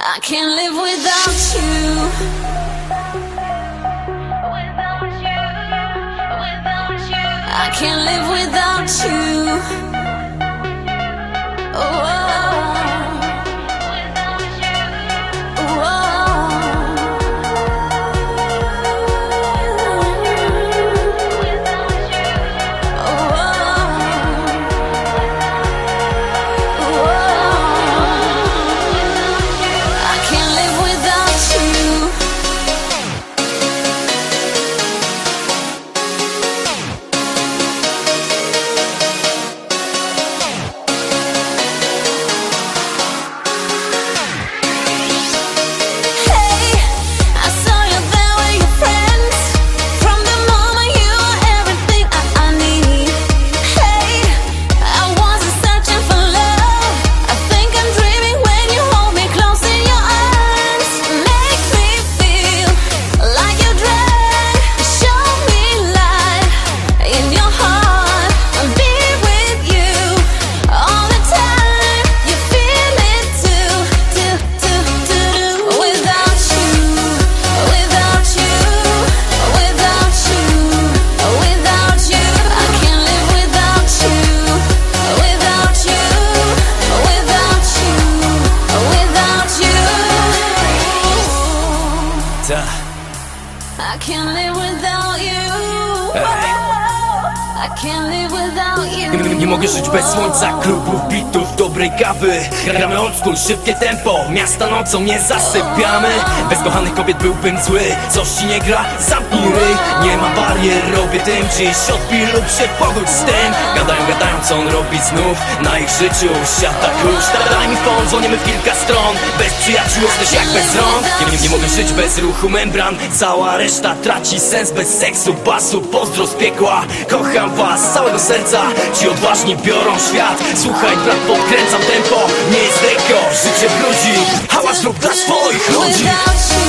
I can't live without you. I can't live without you. Oh. I can't live without you. I can't live without you. Nie mogę żyć bez słońca, klubów, bitów, dobrej kawy. Gramy old school, szybkie tempo, miasta nocą nie zasypiamy. Bez kochanych kobiet byłbym zły, coś ci nie gra, zamknij ryj. Nie ma barier, robię tym dziś, odpij lub się pogódź z tym. Gadają, co on robi znów, na ich życiu siada kurz. Daj mi fon, dzwonimy w kilka stron, bez przyjaciół jesteś jak bez rąk. Nie mogę żyć bez ruchu membran, cała reszta traci sens. Bez seksu, basu, pozdro z piekła. Kocham was z całego serca, ci odważni biorą świat. Słuchaj brat, podkręcam tempo, nie jest rekord, życie brudzi. Hałas rób dla swoich ludzi.